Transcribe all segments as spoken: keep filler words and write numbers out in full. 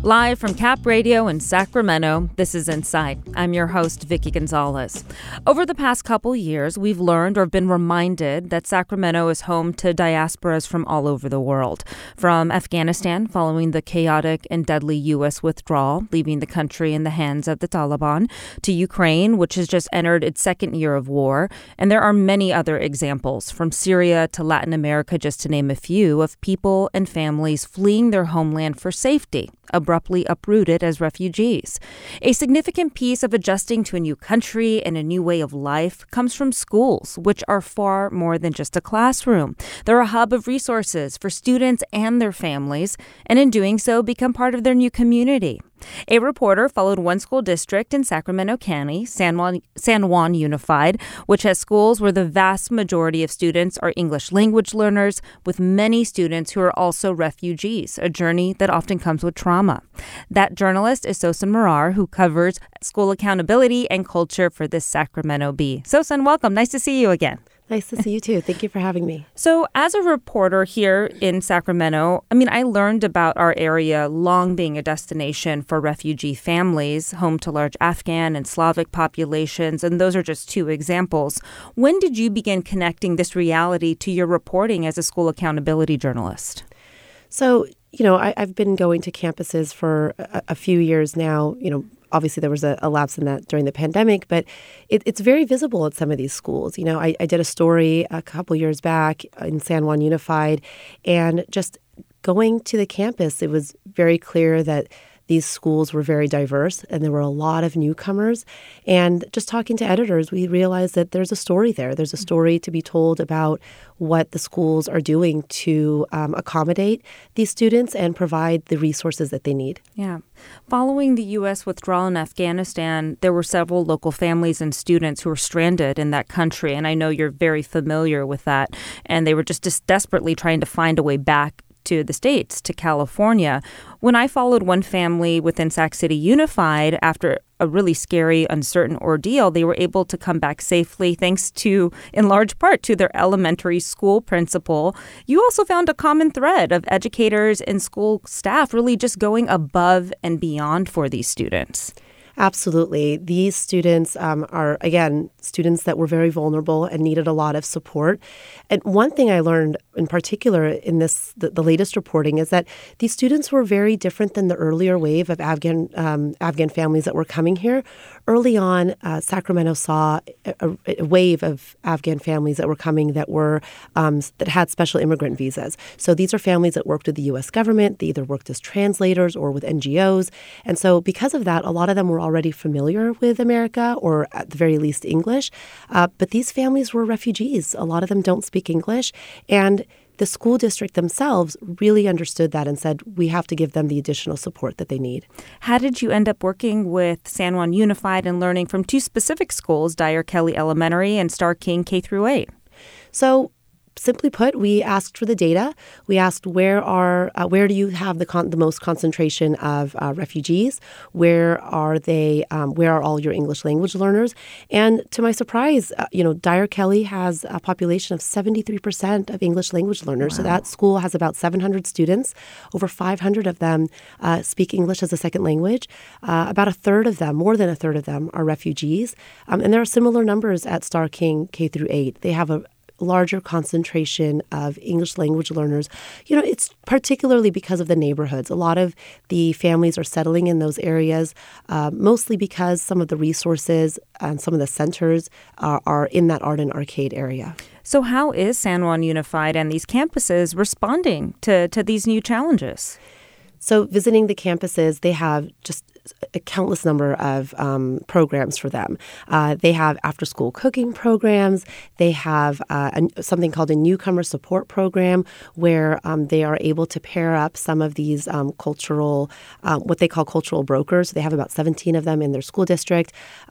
Live from Cap Radio in Sacramento, this is Insight. I'm your host, Vicky Gonzalez. Over the past couple years, we've learned or been reminded that Sacramento is home to diasporas from all over the world. From Afghanistan, following the chaotic and deadly U S withdrawal, leaving the country in the hands of the Taliban, to Ukraine, which has just entered its second year of war. And there are many other examples, from Syria to Latin America, just to name a few, of people and families fleeing their homeland for safety, abruptly uprooted as refugees. A significant piece of adjusting to a new country and a new way of life comes from schools, which are far more than just a classroom. They're a hub of resources for students and their families, and in doing so, become part of their new community. A reporter followed one school district in Sacramento County, San Juan, San Juan Unified, which has schools where the vast majority of students are English language learners, with many students who are also refugees, a journey that often comes with trauma. That journalist is Sosan Marar, who covers school accountability and culture for this Sacramento Bee. Sosan, welcome. Nice to see you again. Nice to see you, too. Thank you for having me. So as a reporter here in Sacramento, I mean, I learned about our area long being a destination for refugee families, home to large Afghan and Slavic populations, and those are just two examples. When did you begin connecting this reality to your reporting as a school accountability journalist? So, you know, I, I've been going to campuses for a, a few years now, you know. Obviously, there was a, a lapse in that during the pandemic, but it, it's very visible at some of these schools. You know, I, I did a story a couple years back in San Juan Unified, and just going to the campus, it was very clear that these schools were very diverse, and there were a lot of newcomers. And just talking to editors, we realized that there's a story there. There's a story to be told about what the schools are doing to um, accommodate these students and provide the resources that they need. Yeah. Following the U S withdrawal in Afghanistan, there were several local families and students who were stranded in that country. And I know you're very familiar with that. And they were just, just desperately trying to find a way back to the States, to California. When I followed one family within Sac City Unified after a really scary, uncertain ordeal, they were able to come back safely thanks to, in large part, to their elementary school principal. You also found a common thread of educators and school staff really just going above and beyond for these students. Absolutely. These students um, are, again, students that were very vulnerable and needed a lot of support. And one thing I learned in particular in this, the, the latest reporting, is that these students were very different than the earlier wave of Afghan um, Afghan families that were coming here. Early on, uh, Sacramento saw a, a wave of Afghan families that were coming that were um, that had special immigrant visas. So these are families that worked with the U S government. They either worked as translators or with N G Os. And so because of that, a lot of them were already familiar with America, or at the very least English. Uh, but these families were refugees. A lot of them don't speak English. And the school district themselves really understood that and said, we have to give them the additional support that they need. How did you end up working with San Juan Unified and learning from two specific schools, Dyer Kelly Elementary and Starr King K through eight? So simply put, we asked for the data. We asked where are uh, where do you have the con- the most concentration of uh, refugees? Where are they? Um, where are all your English language learners? And to my surprise, uh, you know, Dyer Kelly has a population of seventy-three percent of English language learners. Wow. So that school has about seven hundred students. Over five hundred of them uh, speak English as a second language. Uh, about a third of them, more than a third of them, are refugees. Um, and there are similar numbers at Starr King K through eight. They have a larger concentration of English language learners. You know, it's particularly because of the neighborhoods. A lot of the families are settling in those areas, uh, mostly because some of the resources and some of the centers are, are in that Arden Arcade area. So how is San Juan Unified and these campuses responding to, to these new challenges? So visiting the campuses, they have just a countless number of um, programs for them. Uh, they have after-school cooking programs. They have uh, a, something called a newcomer support program, where um, they are able to pair up some of these um, cultural, um, what they call cultural brokers. They have about seventeen of them in their school district. Um,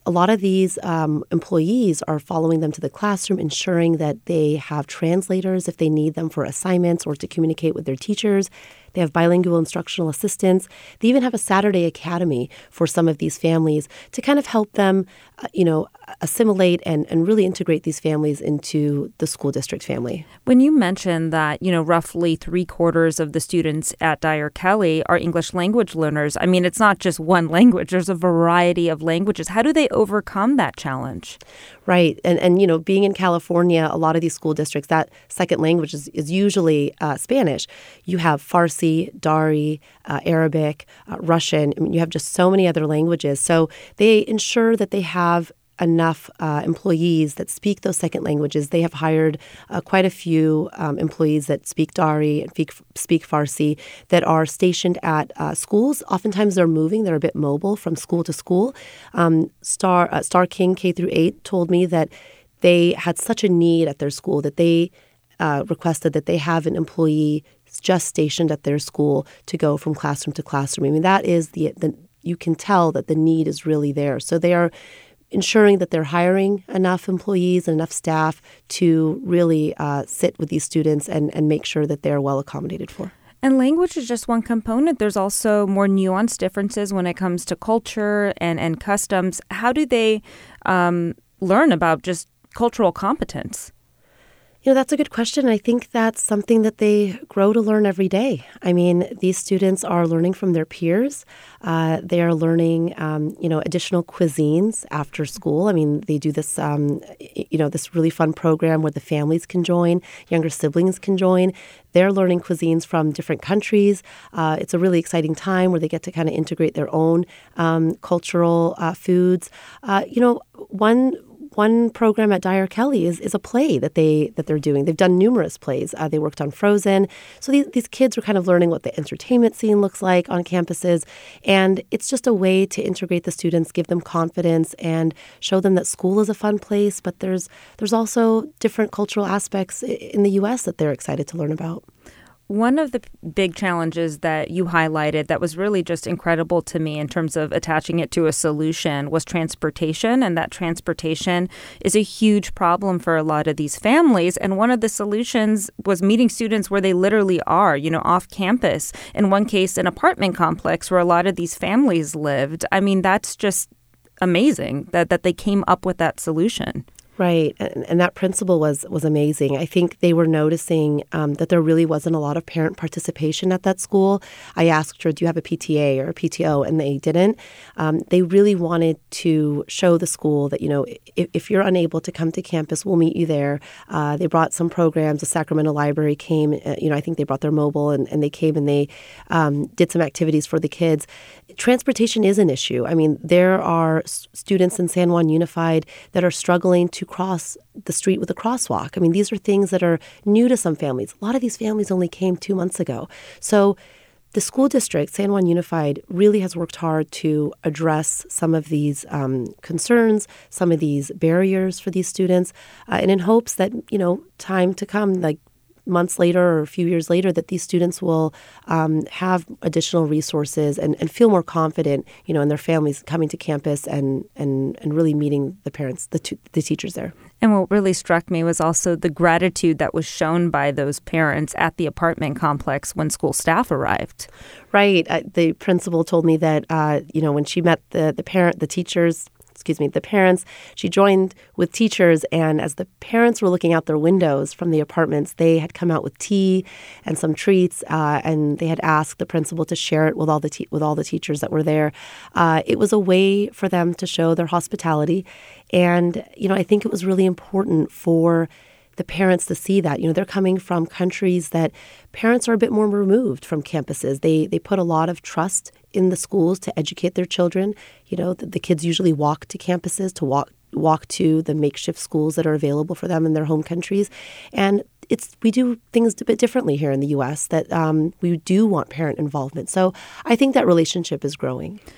a lot of these um, employees are following them to the classroom, ensuring that they have translators if they need them for assignments or to communicate with their teachers. They have bilingual instructional assistants. They even have a Saturday academy for some of these families to kind of help them, uh, you know, assimilate and, and really integrate these families into the school district family. When you mentioned that, you know, roughly three quarters of the students at Dyer Kelly are English language learners, I mean, it's not just one language. There's a variety of languages. How do they overcome that challenge? Right. And, and you know, being in California, a lot of these school districts, that second language is, is usually uh, Spanish. You have Farsi, Dari, uh, Arabic, uh, Russian. I mean, you have just so many other languages. So they ensure that they have enough uh, employees that speak those second languages. They have hired uh, quite a few um, employees that speak Dari and speak, speak Farsi that are stationed at uh, schools. Oftentimes they're moving. They're a bit mobile from school to school. Um, Star, uh, Star King K through eight told me that they had such a need at their school that they uh, requested that they have an employee just stationed at their school to go from classroom to classroom. I mean, that is the, the you can tell that the need is really there. So they are ensuring that they're hiring enough employees and enough staff to really uh, sit with these students and, and make sure that they're well accommodated for. And language is just one component. There's also more nuanced differences when it comes to culture and, and customs. How do they um, learn about just cultural competence? You know, that's a good question. I think that's something that they grow to learn every day. I mean, these students are learning from their peers. Uh, they are learning, um, you know, additional cuisines after school. I mean, they do this, um, you know, this really fun program where the families can join, younger siblings can join. They're learning cuisines from different countries. Uh, it's a really exciting time where they get to kind of integrate their own um, cultural uh, foods. Uh, you know, one One program at Dyer Kelly is, is a play that, they, that they're doing. They've done numerous plays. Uh, they worked on Frozen. So these, these kids are kind of learning what the entertainment scene looks like on campuses. And it's just a way to integrate the students, give them confidence, and show them that school is a fun place. But there's, there's also different cultural aspects in the U S that they're excited to learn about. One of the big challenges that you highlighted that was really just incredible to me in terms of attaching it to a solution was transportation, and that transportation is a huge problem for a lot of these families. And one of the solutions was meeting students where they literally are, you know, off campus. In one case, an apartment complex where a lot of these families lived. I mean, that's just amazing that, that they came up with that solution. Right. And, and that principal was was amazing. I think they were noticing um, that there really wasn't a lot of parent participation at that school. I asked her, do you have a P T A or a P T O? And they didn't. Um, they really wanted to show the school that, you know, if, if you're unable to come to campus, we'll meet you there. Uh, they brought some programs. The Sacramento Library came, uh, you know, I think they brought their mobile and, and they came and they um, did some activities for the kids. Transportation is an issue. I mean, there are s- students in San Juan Unified that are struggling to cross the street with a crosswalk. I mean, these are things that are new to some families. A lot of these families only came two months ago. So the school district, San Juan Unified, really has worked hard to address some of these um, concerns, some of these barriers for these students, uh, and in hopes that, you know, time to come, like months later or a few years later, that these students will um, have additional resources and, and feel more confident, you know, in their families coming to campus and and, and really meeting the parents, the, t- the teachers there. And what really struck me was also the gratitude that was shown by those parents at the apartment complex when school staff arrived. Right. Uh, the principal told me that, uh, you know, when she met the, the parent, the teachers, excuse me, the parents, she joined with teachers, and as the parents were looking out their windows from the apartments, they had come out with tea and some treats, uh, and they had asked the principal to share it with all the te- with all the teachers that were there. Uh, it was a way for them to show their hospitality, and you know, I think it was really important for the parents to see that. You know, they're coming from countries that parents are a bit more removed from campuses. They they put a lot of trust in the schools to educate their children. You know, the, the kids usually walk to campuses to walk walk to the makeshift schools that are available for them in their home countries. And it's we do things a bit differently here in the U S that um, we do want parent involvement. So I think that relationship is growing.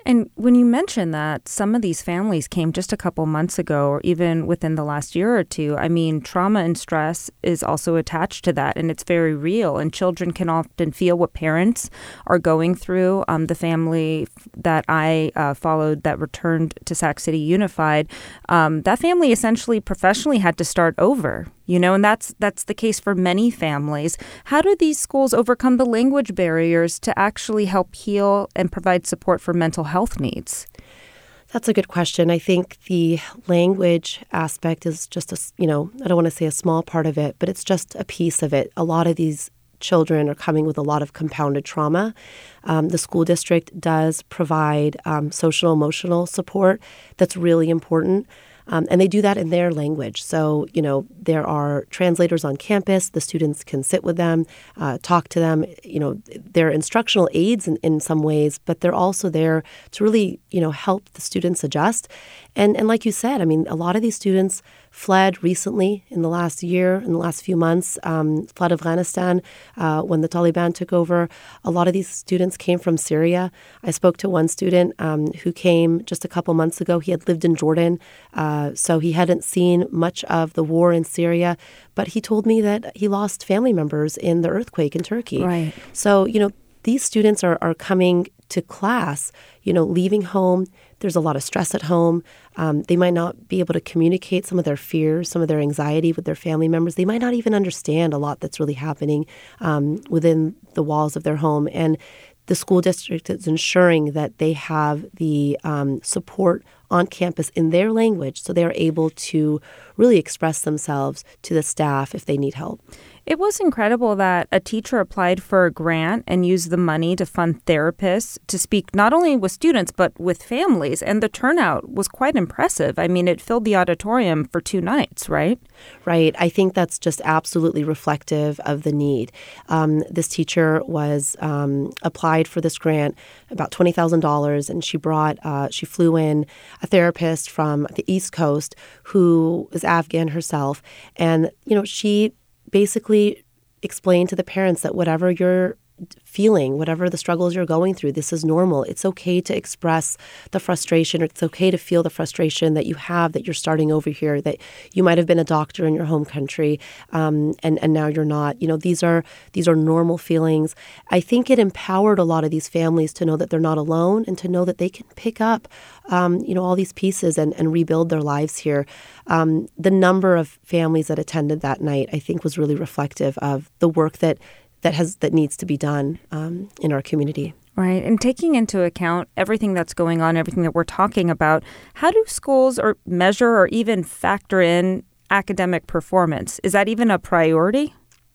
And when you mention that some of these families came just a couple months ago or even within the last year or two, I mean, trauma and stress is also attached to that, and it's very real. And children can often feel what parents are going through. Um, the family that I uh, followed that returned to Sac City Unified, um, that family essentially professionally had to start over. You know, and that's that's the case for many families. How do these schools overcome the language barriers to actually help heal and provide support for mental health needs? That's a good question. I think the language aspect is just a, you know, I don't want to say a small part of it, but it's just a piece of it. A lot of these children are coming with a lot of compounded trauma. Um, the school district does provide um, social emotional support that's really important. Um, and they do that in their language. So, you know, there are translators on campus. The students can sit with them, uh, talk to them. You know, they're instructional aids in, in some ways, but they're also there to really, you know, help the students adjust. And and like you said, I mean, a lot of these students fled recently in the last year, in the last few months, um, fled Afghanistan uh, when the Taliban took over. A lot of these students came from Syria. I spoke to one student um, who came just a couple months ago. He had lived in Jordan, uh, so he hadn't seen much of the war in Syria, but he told me that he lost family members in the earthquake in Turkey. Right. So, you know, these students are, are coming to class, you know, leaving home. There's a lot of stress at home. Um, they might not be able to communicate some of their fears, some of their anxiety with their family members. They might not even understand a lot that's really happening um, within the walls of their home. And the school district is ensuring that they have the um, support on campus in their language so they're able to really express themselves to the staff if they need help. It was incredible that a teacher applied for a grant and used the money to fund therapists to speak not only with students, but with families. And the turnout was quite impressive. I mean, it filled the auditorium for two nights, right? Right. I think that's just absolutely reflective of the need. Um, this teacher was um, applied for this grant, about twenty thousand dollars, and she brought, uh, she flew in a therapist from the East Coast who is Afghan herself. And, you know, she basically explain to the parents that whatever you're feeling, whatever the struggles you're going through, this is normal. It's okay to express the frustration. It's okay to feel the frustration that you have, that you're starting over here, that you might have been a doctor in your home country, um, and, and now you're not. You know, these are these are normal feelings. I think it empowered a lot of these families to know that they're not alone and to know that they can pick up, um, you know, all these pieces and, and rebuild their lives here. Um, the number of families that attended that night, I think, was really reflective of the work that that has that needs to be done um, in our community. Right. And taking into account everything that's going on, everything that we're talking about, how do schools or measure or even factor in academic performance? Is that even a priority?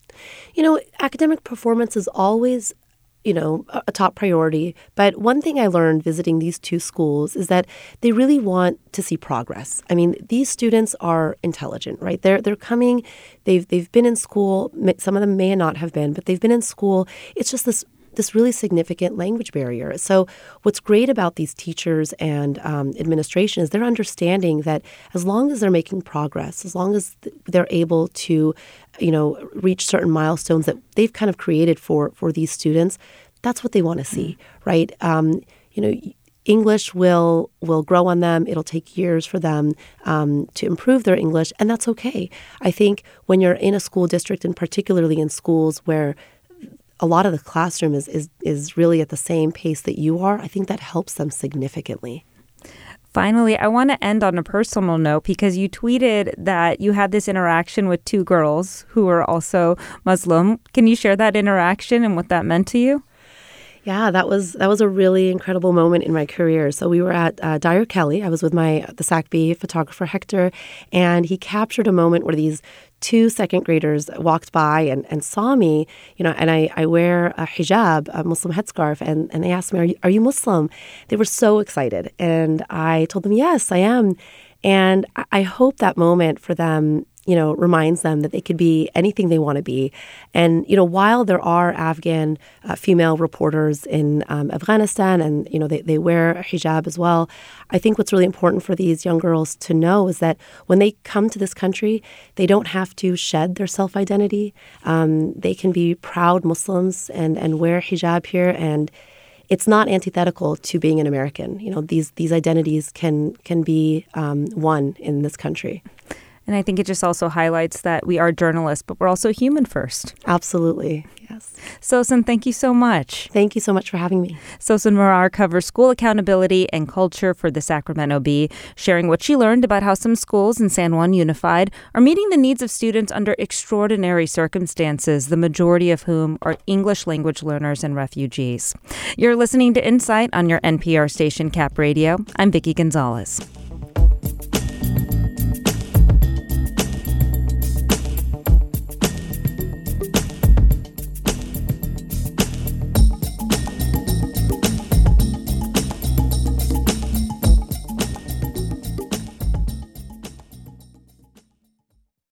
You know, academic performance is always, you know, a top priority. But one thing I learned visiting these two schools is that they really want to see progress. I mean, these students are intelligent, right? They're they're coming, they've they've been in school. Some of them may not have been, but they've been in school. It's just this this really significant language barrier. So what's great about these teachers and um, administration is they're understanding that as long as they're making progress, as long as they're able to, you know, reach certain milestones that they've kind of created for, for these students, that's what they want to see, right? Um, you know, English will will grow on them. It'll take years for them um, to improve their English, and that's okay. I think when you're in a school district, and particularly in schools where a lot of the classroom is, is is really at the same pace that you are, I think that helps them significantly. Finally, I want to end on a personal note because you tweeted that you had this interaction with two girls who are also Muslim. Can you share that interaction and what that meant to you? Yeah, that was that was a really incredible moment in my career. So we were at uh, Dyer Kelly. I was with my the S A C B photographer Hector, and he captured a moment where these two second graders walked by and, and saw me, you know, and I, I wear a hijab, a Muslim headscarf, and, and they asked me, are you, are you Muslim? They were so excited. And I told them, yes, I am. And I, I hope that moment for them, you know, reminds them that they could be anything they want to be. And, you know, while there are Afghan uh, female reporters in um, Afghanistan and, you know, they, they wear a hijab as well, I think what's really important for these young girls to know is that when they come to this country, they don't have to shed their self-identity. Um, they can be proud Muslims and, and wear hijab here. And it's not antithetical to being an American. You know, these these identities can can be um, one in this country. And I think it just also highlights that we are journalists, but we're also human first. Absolutely, yes. Sosan, thank you so much. Thank you so much for having me. Sosan Morar covers school accountability and culture for the Sacramento Bee, sharing what she learned about how some schools in San Juan Unified are meeting the needs of students under extraordinary circumstances, the majority of whom are English language learners and refugees. You're listening to Insight on your N P R station, Cap Radio. I'm Vicki Gonzalez.